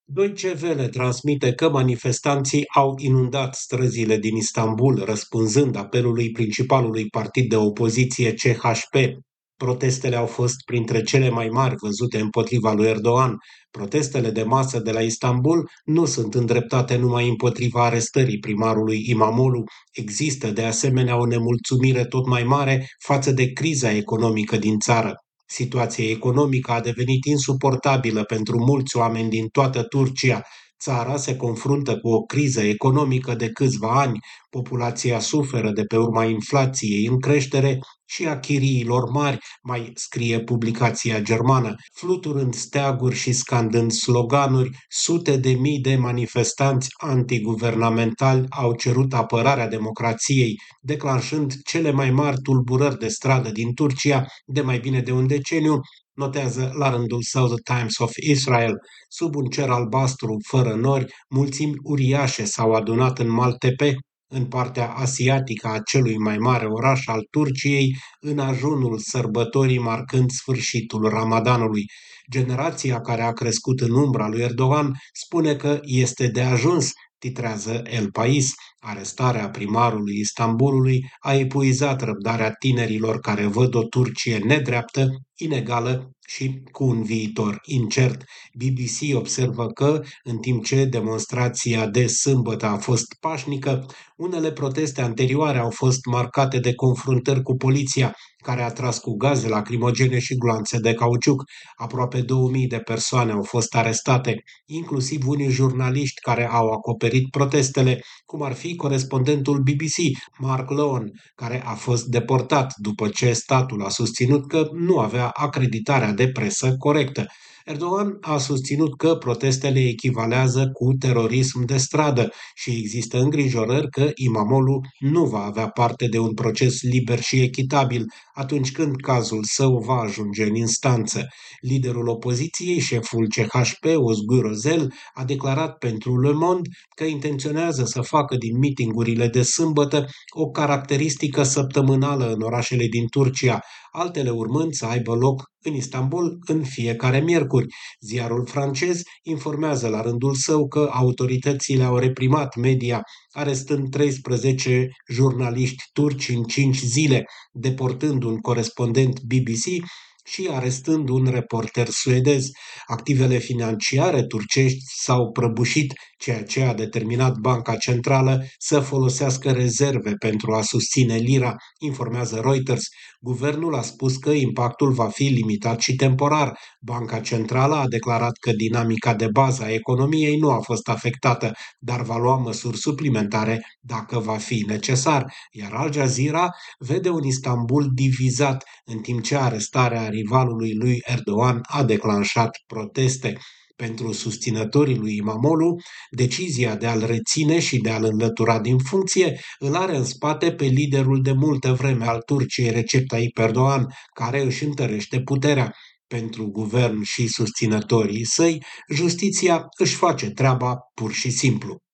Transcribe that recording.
Deutsche Welle transmite că manifestanții au inundat străzile din Istanbul, răspunzând apelului principalului partid de opoziție CHP. Protestele au fost printre cele mai mari văzute împotriva lui Erdogan. Protestele de masă de la Istanbul nu sunt îndreptate numai împotriva arestării primarului Imamoglu. Există de asemenea o nemulțumire tot mai mare față de criza economică din țară. Situația economică a devenit insuportabilă pentru mulți oameni din toată Turcia. Țara se confruntă cu o criză economică de câțiva ani, populația suferă de pe urma inflației în creștere și a chiriilor mari, mai scrie publicația germană. Fluturând steaguri și scandând sloganuri, sute de mii de manifestanți antiguvernamentali au cerut apărarea democrației, declanșând cele mai mari tulburări de stradă din Turcia de mai bine de un deceniu, notează la rândul său The Times of Israel. Sub un cer albastru fără nori, mulțimi uriașe s-au adunat în Maltepe, în partea asiatică a celui mai mare oraș al Turciei, în ajunul sărbătorii marcând sfârșitul Ramadanului. Generația care a crescut în umbra lui Erdogan spune că este de ajuns, titrează El Pais. Arestarea primarului Istanbulului a epuizat răbdarea tinerilor care văd o Turcie nedreaptă, inegală și cu un viitor incert. BBC observă că, în timp ce demonstrația de sâmbătă a fost pașnică, unele proteste anterioare au fost marcate de confruntări cu poliția, care a tras cu gaze lacrimogene și gloanțe de cauciuc. Aproape 2000 de persoane au fost arestate, inclusiv unii jurnaliști care au acoperit protestele, cum ar fi corespondentul BBC, Mark Lowen, care a fost deportat după ce statul a susținut că nu avea acreditarea de presă corectă. Erdogan a susținut că protestele echivalează cu terorism de stradă și există îngrijorări că Imamoglu nu va avea parte de un proces liber și echitabil atunci când cazul său va ajunge în instanță. Liderul opoziției, șeful CHP, Özgür Özel, a declarat pentru Le Monde că intenționează să facă din mitingurile de sâmbătă o caracteristică săptămânală în orașele din Turcia, altele urmând să aibă loc în Istanbul în fiecare miercuri. Ziarul francez informează la rândul său că autoritățile au reprimat media, arestând 13 jurnaliști turci în 5 zile, deportând un corespondent BBC și arestând un reporter suedez. Activele financiare turcești s-au prăbușit, ceea ce a determinat Banca Centrală să folosească rezerve pentru a susține lira, informează Reuters. Guvernul a spus că impactul va fi limitat și temporar. Banca Centrală a declarat că dinamica de bază a economiei nu a fost afectată, dar va lua măsuri suplimentare dacă va fi necesar. Iar Al Jazeera vede un Istanbul divizat, în timp ce arestarea rivalului lui Erdogan a declanșat proteste. Pentru susținătorii lui Imamoglu, decizia de a-l reține și de a-l înlătura din funcție îl are în spate pe liderul de multă vreme al Turciei, Recep Tayyip Erdogan, care își întărește puterea. Pentru guvern și susținătorii săi, justiția își face treaba pur și simplu.